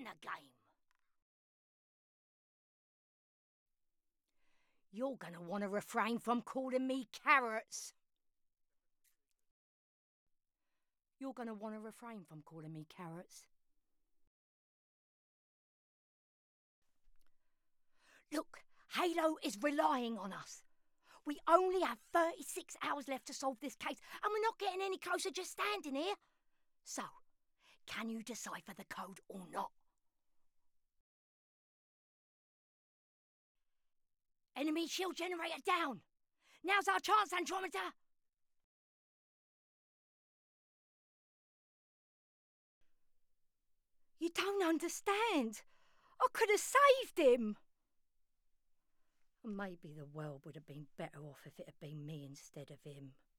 in the game. You're going to want to refrain from calling me carrots. You're going to want to refrain from calling me carrots. Look, Halo is relying on us. We only have 36 hours left to solve this case, and we're not getting any closer just standing here. So, can you decipher the code or not? Enemy shield generator down. Now's our chance, Andromeda. You don't understand. I could have saved him. Maybe the world would have been better off if it had been me instead of him.